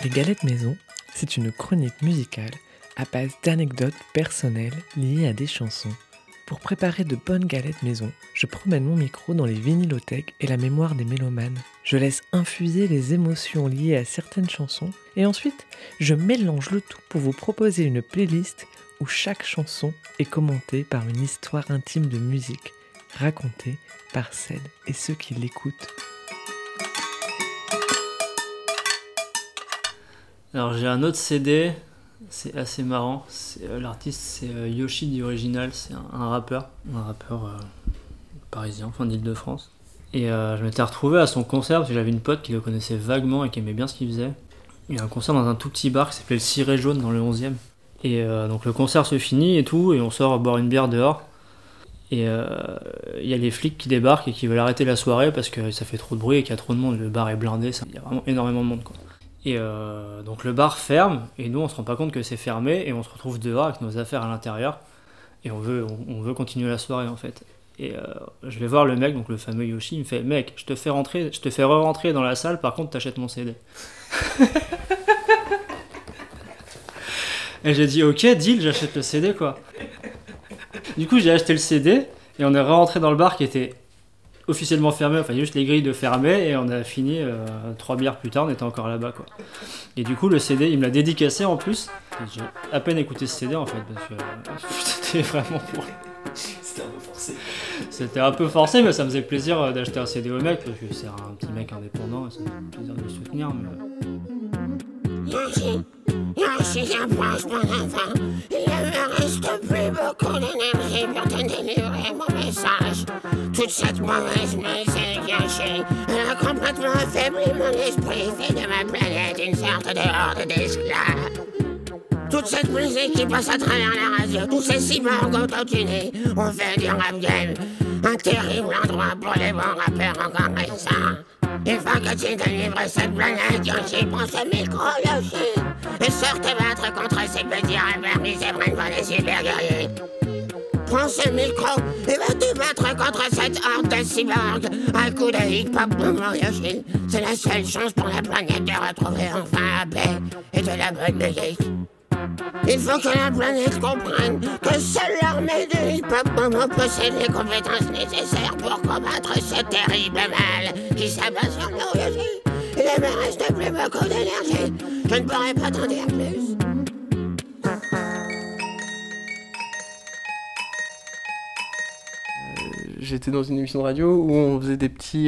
Les Galettes Maison, c'est une chronique musicale à base d'anecdotes personnelles liées à des chansons. Pour préparer de bonnes galettes maison, je promène mon micro dans les vinylothèques et la mémoire des mélomanes. Je laisse infuser les émotions liées à certaines chansons et ensuite, je mélange le tout pour vous proposer une playlist où chaque chanson est commentée par une histoire intime de musique, racontée par celles et ceux qui l'écoutent. Alors j'ai un autre CD, c'est assez marrant. L'artiste c'est Yoshi The Original, c'est un rappeur parisien, enfin d'Île-de-France. Et je m'étais retrouvé à son concert parce que j'avais une pote qui le connaissait vaguement et qui aimait bien ce qu'il faisait. Il y a un concert dans un tout petit bar qui s'appelait le Ciré Jaune dans le 11e. Et donc le concert se finit et tout, et on sort boire une bière dehors. Et il y a les flics qui débarquent et qui veulent arrêter la soirée parce que ça fait trop de bruit et qu'il y a trop de monde, le bar est blindé, il y a vraiment énormément de monde quoi. Et donc le bar ferme, et nous on se rend pas compte que c'est fermé, et on se retrouve dehors avec nos affaires à l'intérieur, et on veut continuer la soirée en fait. Et je vais voir le mec, donc le fameux Yoshi, il me fait « Mec, je te fais re-rentrer dans la salle, par contre t'achètes mon CD. » Et j'ai dit « Ok, deal, j'achète le CD quoi. » Du coup j'ai acheté le CD, et on est re-rentré dans le bar qui était officiellement fermé, enfin il y a juste les grilles de fermé, et on a fini 3 bières plus tard, on était encore là-bas quoi. Et du coup le CD il me l'a dédicacé en plus, et j'ai à peine écouté ce CD en fait, parce que c'était vraiment pour... C'était un peu forcé, mais ça me faisait plaisir d'acheter un CD au mec, parce que c'est un petit mec indépendant, et ça me fait plaisir de le soutenir. Mais... Yoshi approche mon enfant, il ne me reste plus beaucoup d'énergie pour te délivrer mon message. Toute cette mauvaise musique, Yoshi, elle a complètement affaibli mon esprit, fait de ma planète une sorte de horde d'esclaves. Toute cette musique qui passe à travers la radio, tous ces cyborgs autotunés, on fait du rap game, un terrible endroit pour les bons rappeurs encore récents. Il faut que tu délivres cette planète, Yoshi, prends ce micro, Yoshi, et sors te battre contre ces petits rappeurs qui se prennent pour des super guerriers. Prends ce micro et va te battre contre cette horde de cyborgs à coup de hip-hop boom, Yoshi. C'est la seule chance pour la planète de retrouver enfin la paix et de la bonne musique. Il faut que la planète comprenne que seule l'armée de hip-hop Momo possède les compétences nécessaires pour combattre ce terrible mal qui s'abat sur nous, Yoshi. Il ne me reste plus beaucoup d'énergie. Je ne pourrai pas t'en dire plus. J'étais dans une émission de radio où on faisait des petits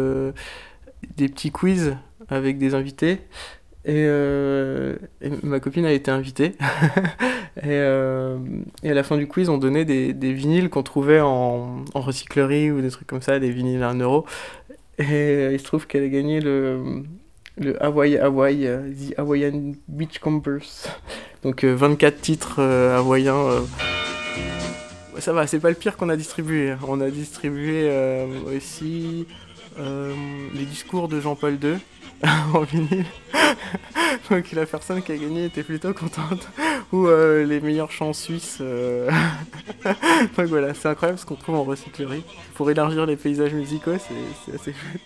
quiz avec des invités. Et ma copine a été invitée. et à la fin du quiz, on donnait des vinyles qu'on trouvait en recyclerie ou des trucs comme ça, des vinyles à 1€. Et il se trouve qu'elle a gagné le Hawaii, The Hawaiian Beachcombers. Donc 24 titres hawaïens. Ça va, c'est pas le pire qu'on a distribué. On a distribué aussi les discours de Jean-Paul II en vinyle. Donc la personne qui a gagné était plutôt contente. Ou les meilleurs chants suisses. Donc voilà, c'est incroyable ce qu'on trouve en recyclerie. Pour élargir les paysages musicaux, c'est assez chouette.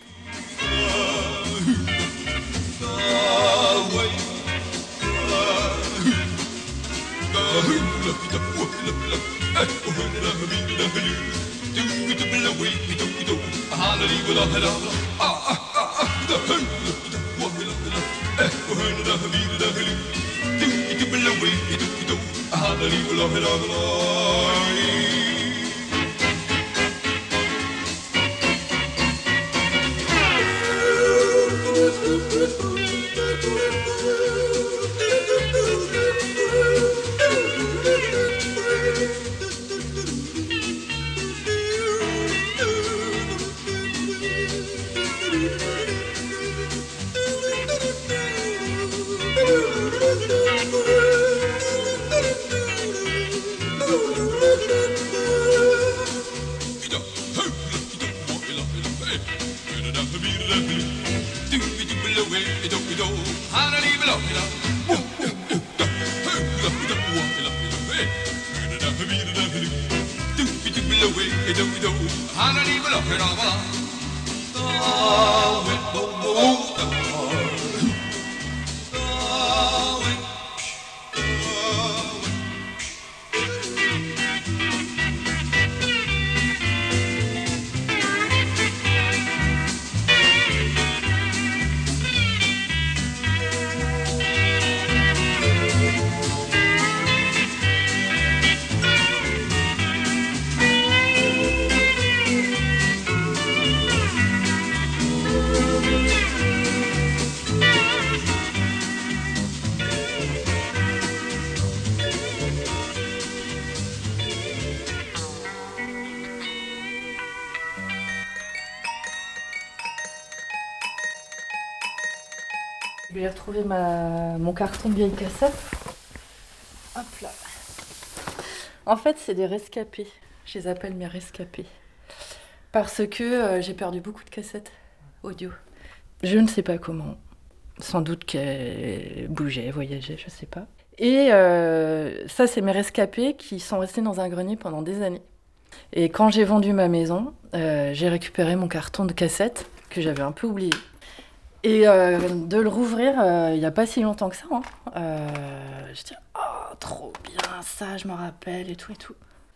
Je vais retrouver mon carton de vieille cassette. Hop là. En fait, c'est des rescapés. Je les appelle mes rescapés. Parce que j'ai perdu beaucoup de cassettes audio. Je ne sais pas comment. Sans doute qu'elles bougeaient, voyageaient, je ne sais pas. Et ça, c'est mes rescapés qui sont restés dans un grenier pendant des années. Et quand j'ai vendu ma maison, j'ai récupéré mon carton de cassettes que j'avais un peu oublié. Et de le rouvrir il n'y a pas si longtemps que ça. Je dis, oh, trop bien, ça, je me rappelle, et tout, et tout.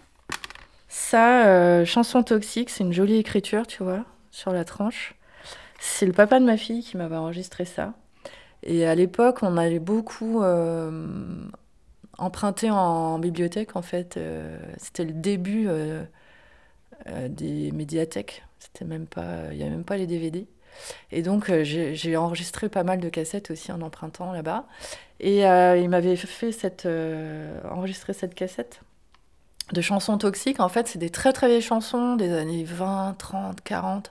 Ça, Chanson toxique, c'est une jolie écriture, tu vois, sur la tranche. C'est le papa de ma fille qui m'avait enregistré ça. Et à l'époque, on avait beaucoup emprunté en bibliothèque, en fait. C'était le début des médiathèques. Il n'y avait même pas les DVD. Et donc, j'ai enregistré pas mal de cassettes aussi en empruntant là-bas. Et il m'avait fait enregistrer cette cassette de chansons toxiques. En fait, c'est des très très vieilles chansons des années 20, 30, 40.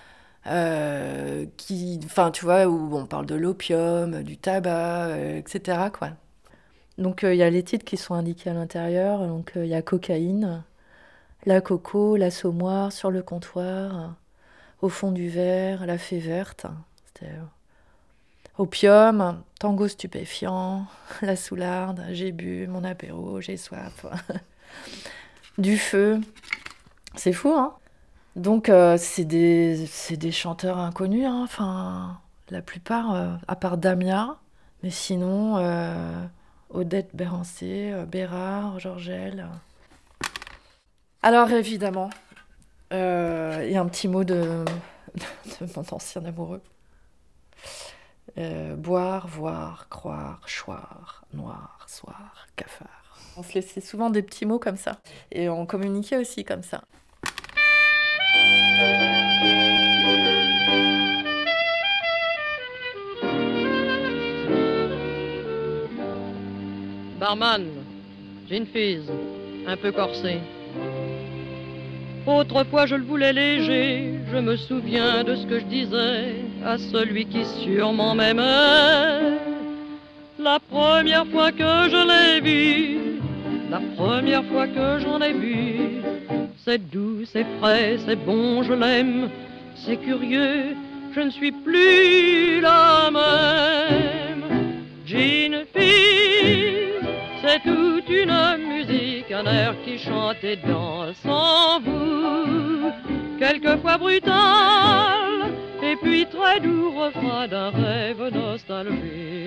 Enfin, tu vois, où on parle de l'opium, du tabac, etc., quoi. Donc, il y a les titres qui sont indiqués à l'intérieur. Donc, il y a cocaïne, la coco, l'assommoir, sur le comptoir, au fond du verre, la fée verte. C'était opium, tango stupéfiant, la soularde, j'ai bu mon apéro, j'ai soif. Du feu. C'est fou, hein? Donc, c'est des chanteurs inconnus, hein. Enfin, la plupart, à part Damia, mais sinon, Odette Bérancé, Bérard, Georgel. Alors, évidemment, il y a un petit mot de mon ancien amoureux. Boire, voir, croire, choir, noir, soir, cafard. On se laissait souvent des petits mots comme ça. Et on communiquait aussi comme ça. Barman, gin fizz, un peu corsé. Autrefois je le voulais léger, je me souviens de ce que je disais à celui qui sûrement m'aimait. La première fois que je l'ai vu, la première fois que j'en ai vu, c'est doux, c'est frais, c'est bon, je l'aime, c'est curieux, je ne suis plus la même. Gin fizz, c'est toute une musique, un air qui chante et danse sans vous, quelquefois brutal, et puis très doux refrain d'un rêve nostalgique.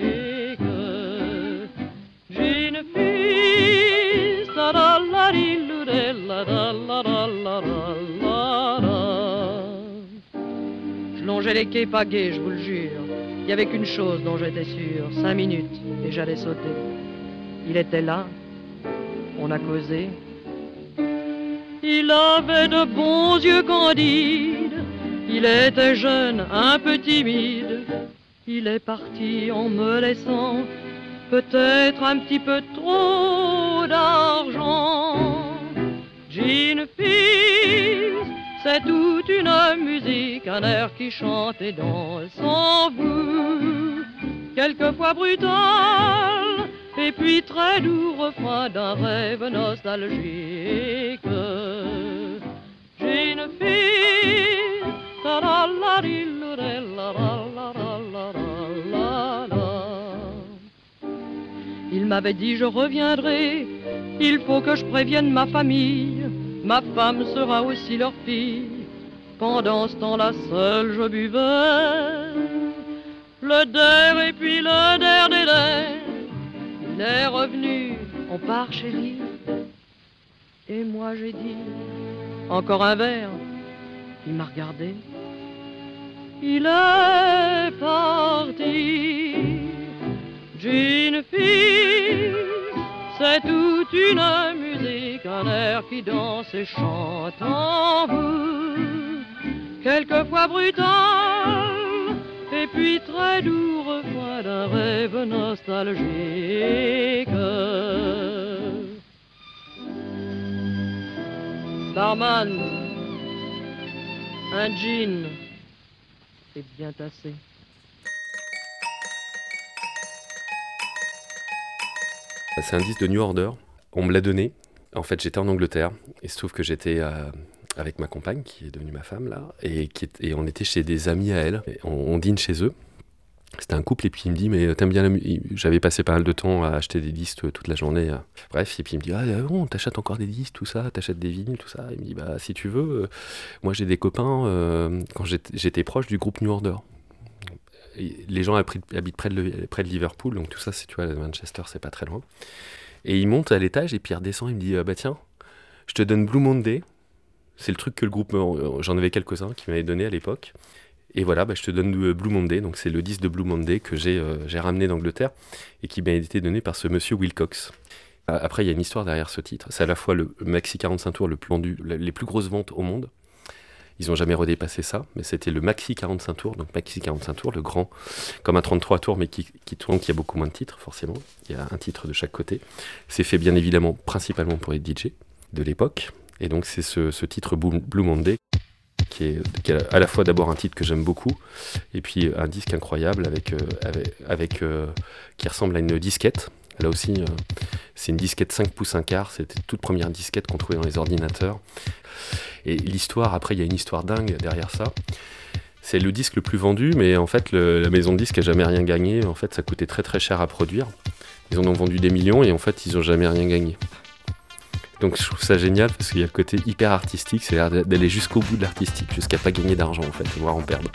Gin fizz, da da la di lu de la da la da la da la. Je longeais les quais pagaies, je vous le jure. Il y avait qu'une chose dont j'étais sûr, 5 minutes et j'allais sauter. Il était là, on a causé. Il avait de bons yeux candides, il était jeune, un peu timide. Il est parti en me laissant peut-être un petit peu trop d'argent. Gin fizz, c'est toute une musique, un air qui chante et danse sans vous, quelquefois brutal, et puis très doux refrain d'un rêve nostalgique. Gin fizz, ta la la di lu de la la la la la la. Il m'avait dit je reviendrai, il faut que je prévienne ma famille, ma femme sera aussi leur fille. Pendant ce temps-là seul je buvais le der et puis le der des der. Il est revenu, on part chérie. Et moi j'ai dit, encore un verre. Il m'a regardé, il est parti. Gin fizz, c'est toute une musique, un air qui danse et chante en vous, quelquefois brutal, et puis très doux refrain d'un rêve nostalgique. Barman, un gin, c'est bien tassé. C'est un disque de New Order. On me l'a donné. En fait, j'étais en Angleterre. Il se trouve que j'étais avec ma compagne, qui est devenue ma femme, là. Et on était chez des amis à elle. Et on dîne chez eux. C'était un couple, et puis il me dit, mais t'aimes bien la musique? J'avais passé pas mal de temps à acheter des disques toute la journée. Bref, et puis il me dit, ah bon, t'achètes encore des disques, tout ça, t'achètes des vinyles, tout ça. Il me dit, bah si tu veux, moi j'ai des copains, quand j'étais proche du groupe New Order. Et les gens habitent près de Liverpool, donc tout ça, tu vois, Manchester, c'est pas très loin. Et il monte à l'étage, et puis il redescend, il me dit, bah tiens, je te donne Blue Monday. C'est le truc que le groupe, j'en avais quelques-uns qui m'avaient donné à l'époque. Et voilà, je te donne Blue Monday, donc c'est le disque de Blue Monday que j'ai ramené d'Angleterre et qui m'a été donné par ce monsieur Wilcox. Après, il y a une histoire derrière ce titre. C'est à la fois le maxi 45 tours le plus vendu, les plus grosses ventes au monde. Ils n'ont jamais redépassé ça, mais c'était le maxi 45 tours, donc maxi 45 tours, le grand, comme un 33 tours, mais qui tourne, qui a beaucoup moins de titres, forcément. Il y a un titre de chaque côté. C'est fait bien évidemment, principalement pour les DJ de l'époque. Et donc c'est ce titre Blue Monday, qui est à la fois d'abord un titre que j'aime beaucoup, et puis un disque incroyable qui ressemble à une disquette. Là aussi, c'est une disquette 5 pouces 1 quart, c'était la toute première disquette qu'on trouvait dans les ordinateurs. Et l'histoire, après, il y a une histoire dingue derrière ça. C'est le disque le plus vendu, mais en fait, la maison de disques n'a jamais rien gagné. En fait, ça coûtait très très cher à produire. Ils en ont vendu des millions, et en fait, ils n'ont jamais rien gagné. Donc je trouve ça génial parce qu'il y a le côté hyper artistique, c'est-à-dire d'aller jusqu'au bout de l'artistique, jusqu'à pas gagner d'argent en fait, voire en perdre.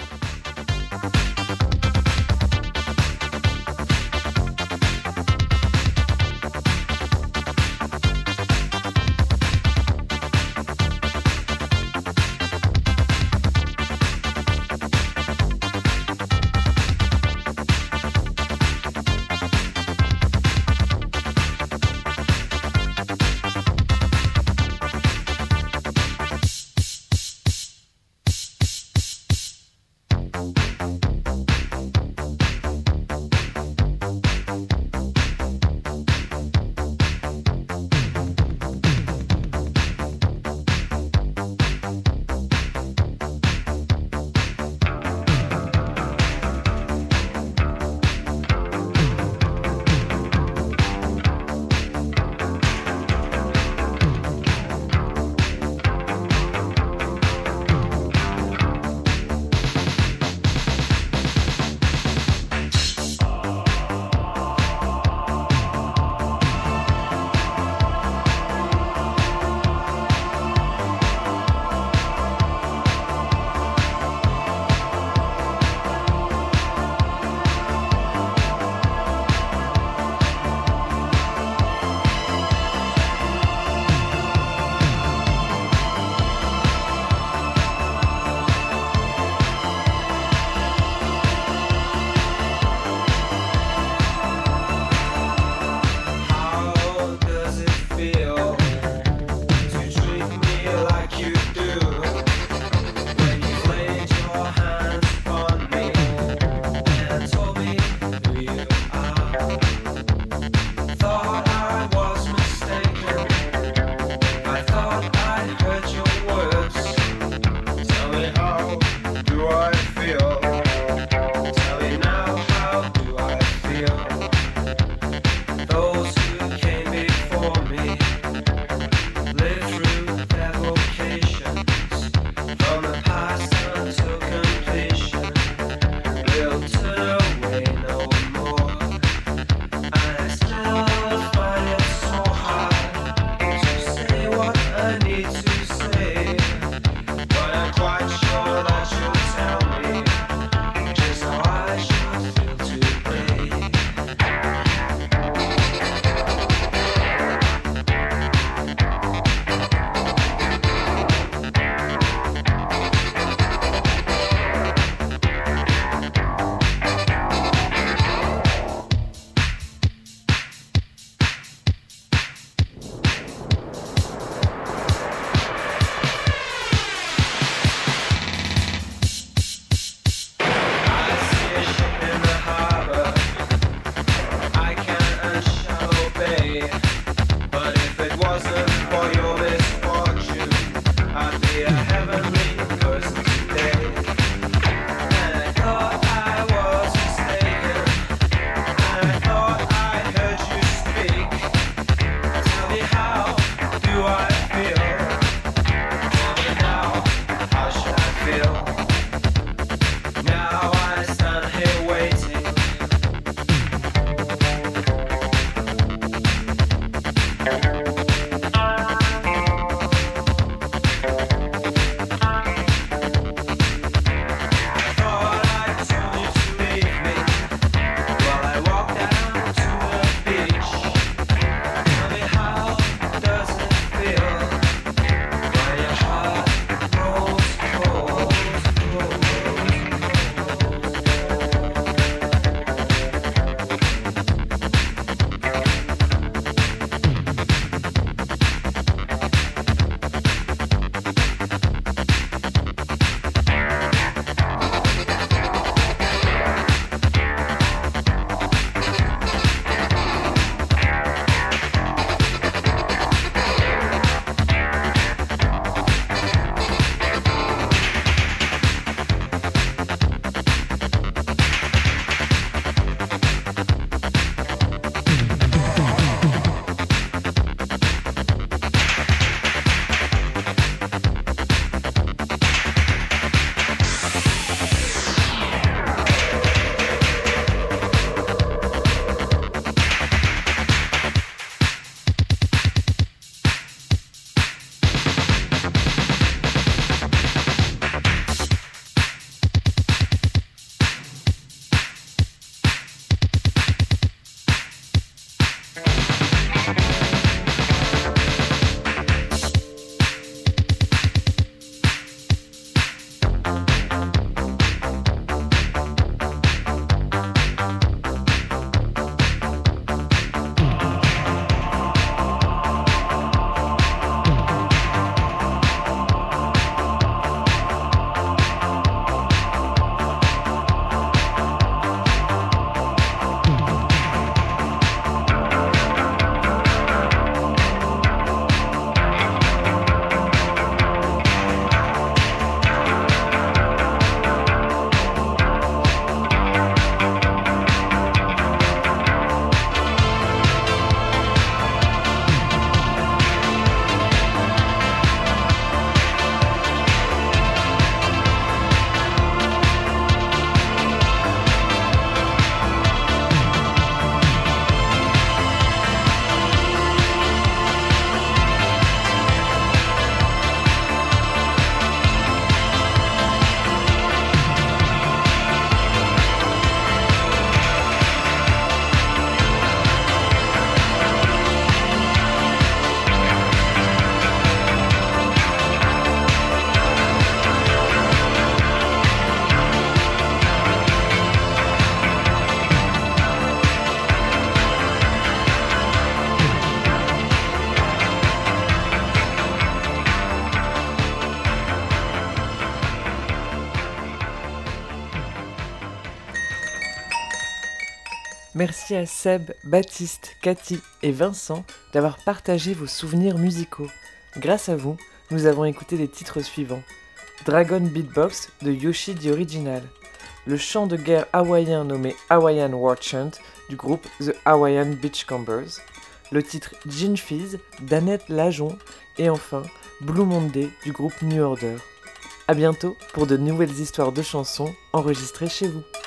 Merci à Seb, Baptiste, Cathy et Vincent d'avoir partagé vos souvenirs musicaux. Grâce à vous, nous avons écouté les titres suivants. Dragon Beatbox de Yoshi the Original, le chant de guerre hawaïen nommé Hawaiian War Chant du groupe The Hawaiian Beachcombers, le titre Gin Fizz d'Annette Lajon et enfin Blue Monday du groupe New Order. A bientôt pour de nouvelles histoires de chansons enregistrées chez vous.